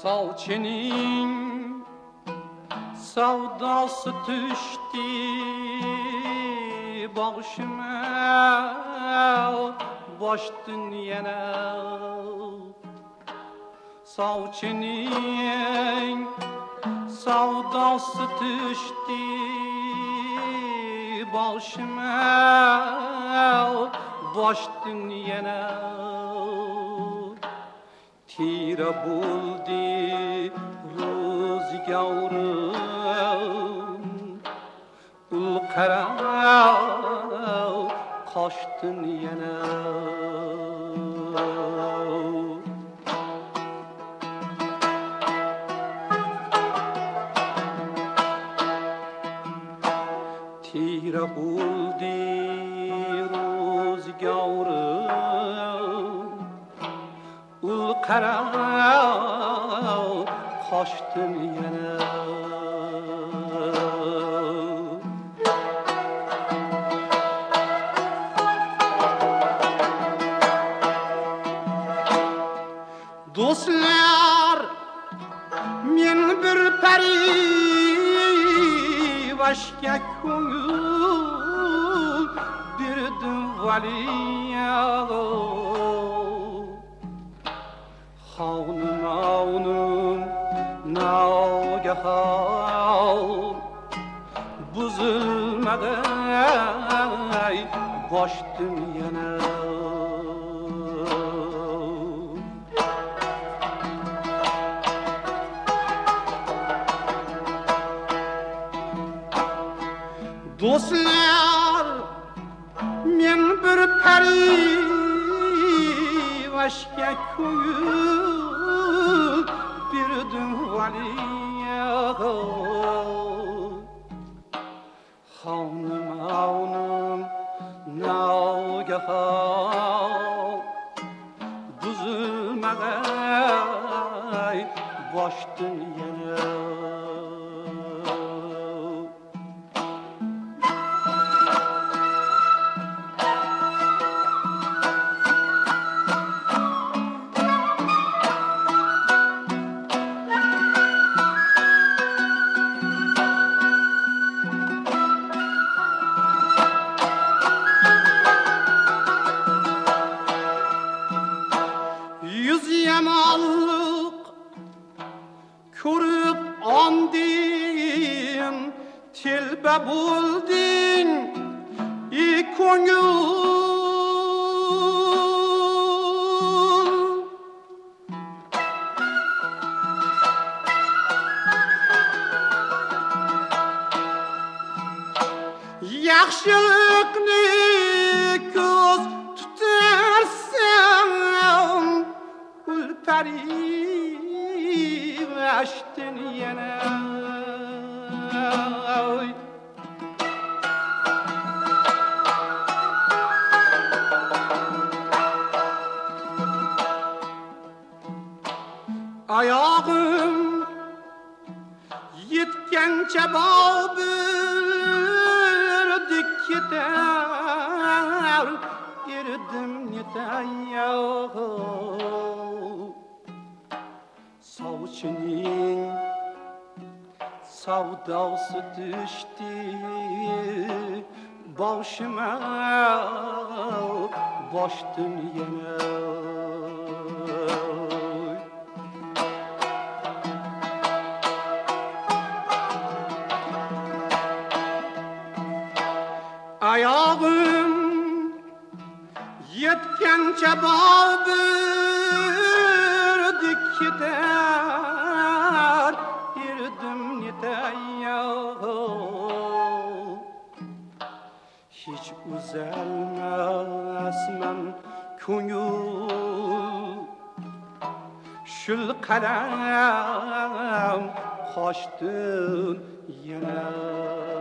Savçının savdası düştü başıma, baştın yana. Savçının savdası düştü başıma, baştın yana. Tira buldu rüzgarım, ülkara kaçtın yana. Tira buldu rüzgarım, ülkara kaçtın yana. Dostlar, men bir başka ko'ngil berdim valiyaga. Xavnim nagahan buzilmaday boshdim yana. Dostlar, men bir başka ko'ngil berdim valiyaga. Xavnim nagahan buzilmaday boshdim yana. Yamanlık körüp andın, telbe buldun ko'ngil. Yaxshilikni ko'z tutarsan, açtın yana. Ayağım yetkençe bağ bir gider, girdim yeter yağı. Savçının savdası düştü başıma, baştın yana. Ayağım yetkençe bağ bir gider, girdim yeter yağı. Hiç uzalmasman ko'ngil, shul qalam qochdim yana.